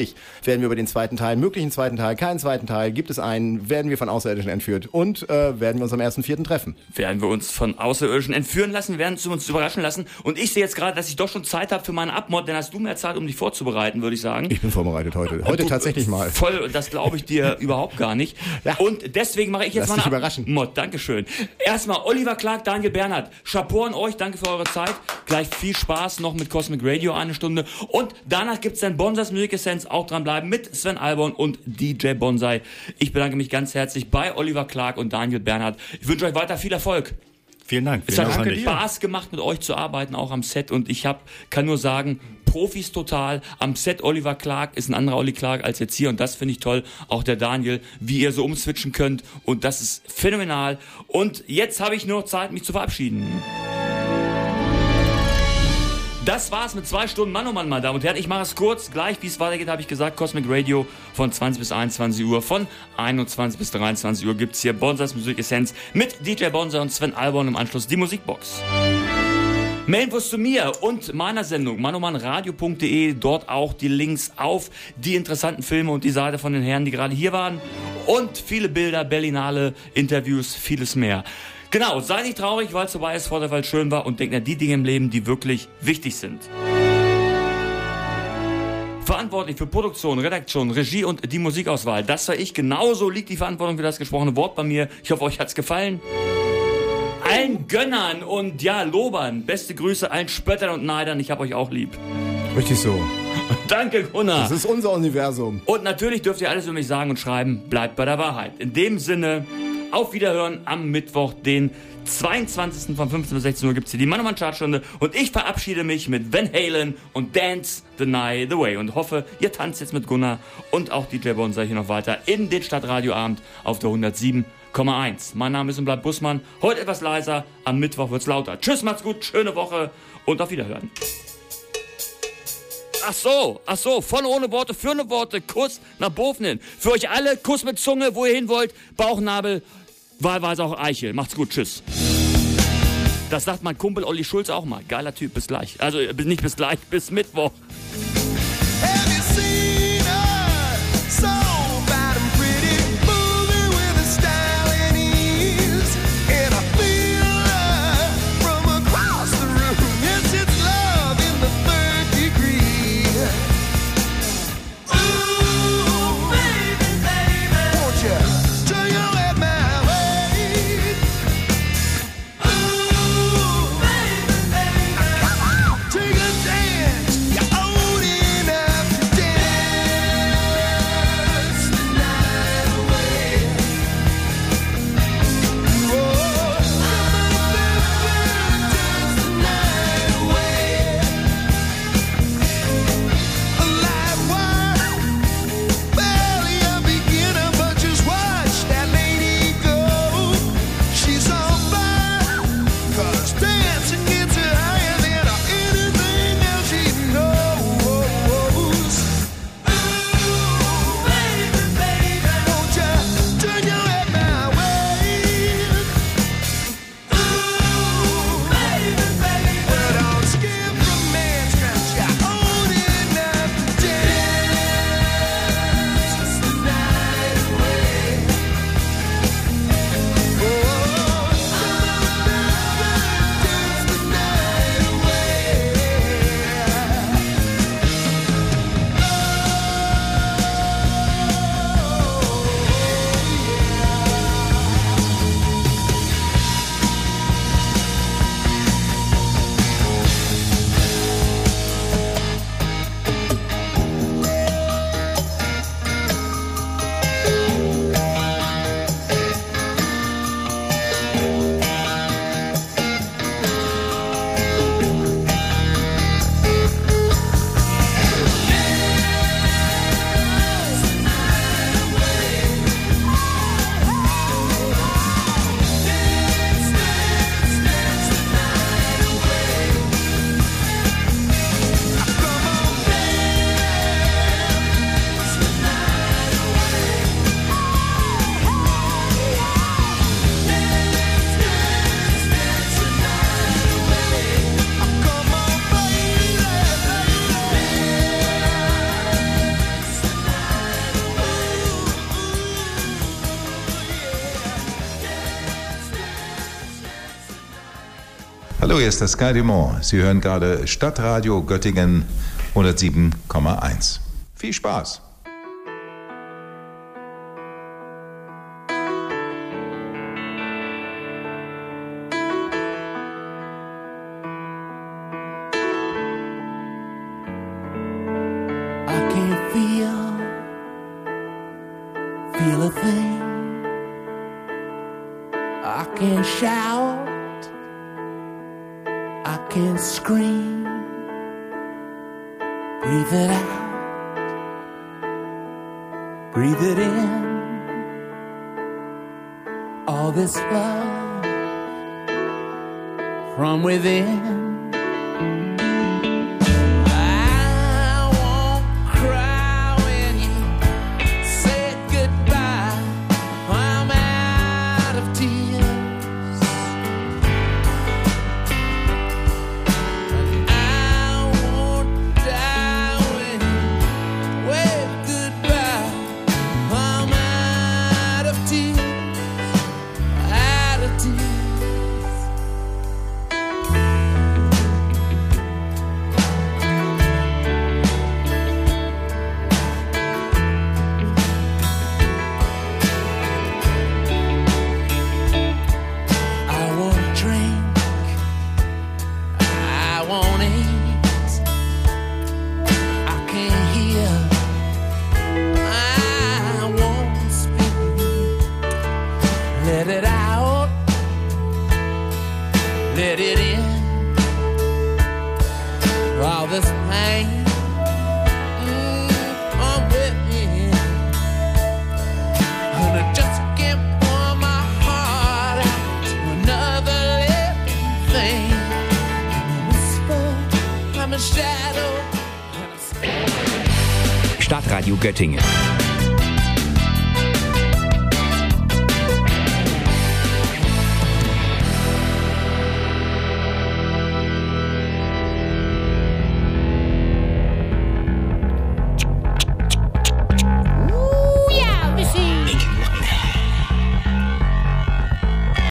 Natürlich werden wir über den zweiten Teil, möglichen zweiten Teil, keinen zweiten Teil, gibt es einen, werden wir von Außerirdischen entführt und werden wir uns am 1.4. treffen. Werden wir uns von Außerirdischen entführen lassen, werden uns überraschen lassen. Und ich sehe jetzt gerade, dass ich doch schon Zeit habe für meine Abmod, denn hast du mehr Zeit, um dich vorzubereiten, würde ich sagen. Ich bin vorbereitet heute. Heute tatsächlich mal. Voll, das glaube ich dir überhaupt gar nicht. Ja. Und deswegen mache ich jetzt Lass dich überraschen. Mod. Dankeschön. Erstmal Oliver Clark, Daniel Bernhardt. Chapeau an euch, danke für eure Zeit. Gleich viel Spaß noch mit Cosmic Radio eine Stunde. Und danach gibt's dann Bonsais Music Essence, auch dranbleiben mit Sven Albon und DJ Bonsai. Ich bedanke mich ganz herzlich bei Oliver Clark und Daniel Bernhardt. Ich wünsche euch weiter viel Erfolg. Vielen Dank. Es hat Spaß gemacht, mit euch zu arbeiten, auch am Set. Und ich kann nur sagen, Profis total. Am Set Oliver Clark ist ein anderer Olli Clark als jetzt hier. Und das finde ich toll. Auch der Daniel, wie ihr so umswitchen könnt. Und das ist phänomenal. Und jetzt habe ich nur Zeit, mich zu verabschieden. Das war's mit 2 Stunden Mann, oh Mann, meine Damen und Herren. Ich mache es kurz. Gleich, wie es weitergeht, habe ich gesagt, Cosmic Radio von 20 bis 21 Uhr. Von 21 bis 23 Uhr gibt's hier Bonsais Musik Essenz mit DJ Bonsai und Sven Albon, im Anschluss die Musikbox. Mailinfos zu mir und meiner Sendung manomanradio.de, dort auch die Links auf die interessanten Filme und die Seite von den Herren, die gerade hier waren. Und viele Bilder, Berlinale, Interviews, vieles mehr. Genau, sei nicht traurig, weil es vorbei ist, vor weil es schön war und denk an die Dinge im Leben, die wirklich wichtig sind. Verantwortlich für Produktion, Redaktion, Regie und die Musikauswahl, das war ich. Genauso liegt die Verantwortung für das gesprochene Wort bei mir. Ich hoffe, euch hat's gefallen. Allen Gönnern und ja, Lobern, beste Grüße, allen Spöttern und Neidern, ich hab euch auch lieb. Richtig so. Danke, Gunnar. Das ist unser Universum. Und natürlich dürft ihr alles über mich sagen und schreiben, bleibt bei der Wahrheit. In dem Sinne, auf Wiederhören am Mittwoch, den 22. von 15 bis 16 Uhr gibt's hier die Mann- und Mann-Chartstunde und ich verabschiede mich mit Van Halen und Dance the Night Away und hoffe, ihr tanzt jetzt mit Gunnar und auch DJ Bonsai hier noch weiter in den Stadtradioabend auf der 107,1. Mein Name ist und bleibt Bussmann, heute etwas leiser, am Mittwoch wird's lauter. Tschüss, macht's gut, schöne Woche und auf Wiederhören. Ach so, von ohne Worte, für eine Worte, Kuss nach Boven hin. Für euch alle, Kuss mit Zunge, wo ihr hin wollt, Bauchnabel, wahlweise auch Eichel. Macht's gut, tschüss. Das sagt mein Kumpel Olli Schulz auch mal. Geiler Typ, bis gleich. Also nicht bis gleich, bis Mittwoch. Take a chance, you're old enough to dance. Hallo, hier ist das Sky Dumont. Sie hören gerade Stadtradio Göttingen 107,1. Viel Spaß! Feel a thing. I can't shout. I can't scream. Breathe it out. Breathe it in. All this love from within. Stadtradio Göttingen.